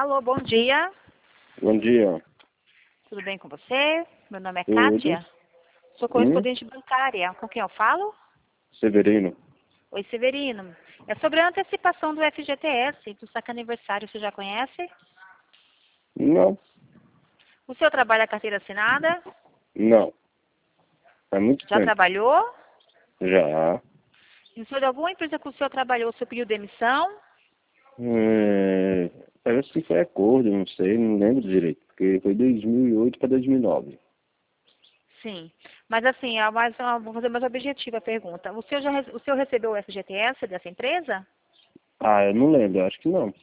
Alô, bom dia. Bom dia. Tudo bem com você? Meu nome é Tudo. Kátia. Sou correspondente bancária. Com quem eu falo? Severino. Oi, Severino. É sobre a antecipação do FGTS, do saque aniversário. Você já conhece? Não, O senhor trabalha carteira assinada? não. Há muito Já tempo. trabalhou? Já. E o senhor de alguma empresa que o senhor trabalhou, o senhor pediu demissão? Parece que foi acordo, não sei, não lembro direito. Porque foi 2008 para 2009. Sim. Mas assim, vou fazer mais objetiva a pergunta. O senhor recebeu o FGTS dessa empresa? Ah, eu não lembro, acho que não.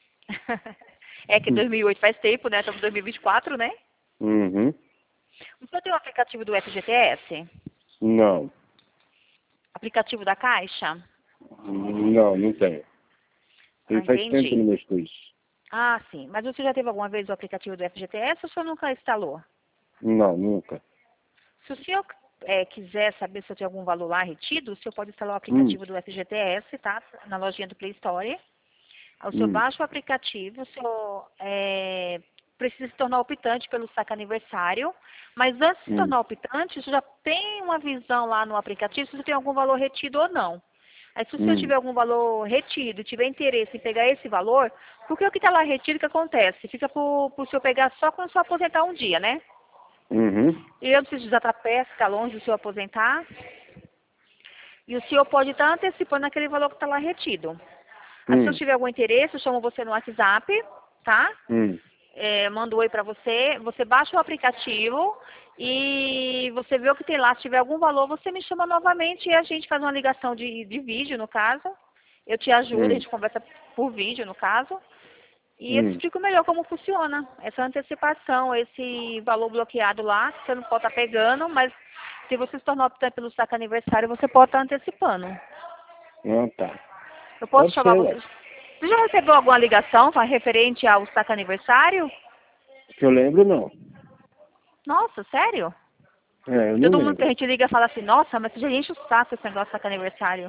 É que 2008 faz tempo, né? Estamos em 2024, né? Uhum. O senhor tem o aplicativo do FGTS? Não. Aplicativo da Caixa? Não, não tenho. Ah, Ele faz tempo que eu entendi. não mexo com isso. Ah, sim. Mas você já teve alguma vez o aplicativo do FGTS ou o senhor nunca instalou? Não, nunca. Se o senhor quiser saber se eu tenho algum valor lá retido, o senhor pode instalar o Hum, aplicativo do FGTS, tá? Na lojinha do Play Store. Aí o senhor hum, baixa o aplicativo, o senhor precisa se tornar optante pelo saque aniversário. Mas antes de se hum, tornar optante, você já tem uma visão lá no aplicativo se você tem algum valor retido ou não. Aí se o senhor hum, tiver algum valor retido e tiver interesse em pegar esse valor, porque o que está lá retido, o que acontece? Fica para o senhor pegar só quando o senhor aposentar um dia, né? uhum, E eu não preciso desatar pé, ficar longe do senhor aposentar. E o senhor pode estar antecipando aquele valor que está lá retido. Aí se eu hum, tiver algum interesse, eu chamo você no WhatsApp, tá? hum, Mando um oi para você, você baixa o aplicativo e você vê o que tem lá. Se tiver algum valor, você me chama novamente e a gente faz uma ligação de vídeo, no caso. Eu te ajudo, a hum, gente conversa por vídeo, no caso. E eu te hum. explico melhor como funciona essa antecipação, esse valor bloqueado lá, que você não pode estar pegando, mas se você se tornar optante pelo saque aniversário, você pode estar antecipando. Ah, tá. Eu posso Pode chamar ser, você. ué. Você já recebeu alguma ligação referente ao saque aniversário? Que eu lembro, não. Nossa, sério? Eu E não todo mundo que a lembro. gente liga fala assim, nossa, mas você já enche o saco esse negócio de saque aniversário.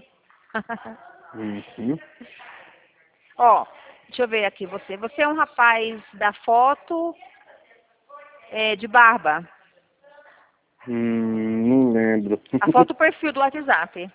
Uhum. Ó, deixa eu ver aqui você. Você é um rapaz da foto de barba. Não lembro. A foto perfil do WhatsApp.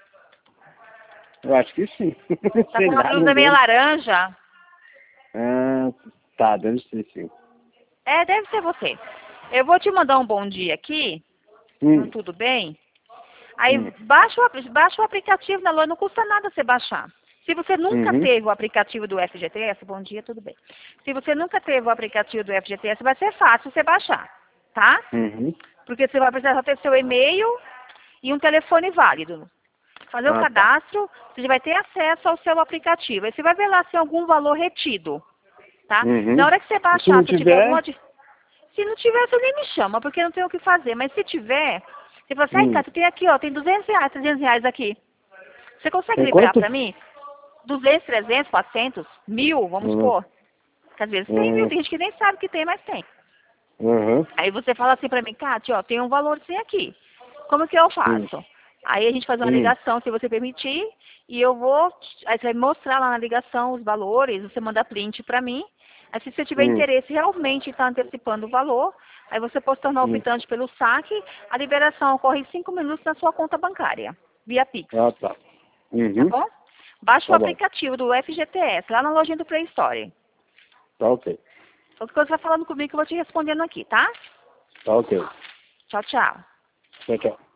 Eu acho que sim. Tá Sei com uma lá, não blusa meio lembro. laranja. Ah, tá, deve ser sim. Deve ser você. Eu vou te mandar um bom dia aqui, Hum, tudo bem? Aí hum, baixa o aplicativo na loja, não custa nada você baixar. Se você nunca uhum, teve o aplicativo do FGTS, bom dia, tudo bem. Se você nunca teve o aplicativo do FGTS, vai ser fácil você baixar, tá? uhum. Porque você vai precisar ter seu e-mail e um telefone válido. Fazer o Ah, tá. cadastro, você vai ter acesso ao seu aplicativo. Aí você vai ver lá se tem algum valor retido, tá? Na Uhum. hora que você E se baixar, não se tiver tiver? alguma... Se não tiver, você nem me chama, porque não tem o que fazer. Mas se tiver, você fala assim, ai, Hum. Cátia, tem aqui, ó, tem R$ 200, R$ 300 aqui. Você consegue Tem liberar quanto? pra mim? 200, 300, 400, 1.000, vamos Uhum, supor. Que às vezes tem, viu? uhum, Tem gente que nem sabe que tem, mas tem. uhum, Aí você fala assim pra mim, Cátia, ó, tem um valorzinho aqui. Como que eu hum, faço? Aí a gente faz uma hum, ligação, se você permitir, e eu vou, aí você vai mostrar lá na ligação os valores, você manda print pra mim. Aí se você tiver hum, interesse realmente em estar antecipando o valor, aí você pode se tornar hum. optante pelo saque, a liberação ocorre em 5 minutos na sua conta bancária, via Pix, Ah, tá. tá Uhum. bom? Baixa o Tá bom. aplicativo do FGTS, lá na lojinha do Play Store. Tá ok. Qualquer coisa vai falando comigo que eu vou te respondendo aqui, tá? Tá ok. Tchau, tchau. Tchau, tchau.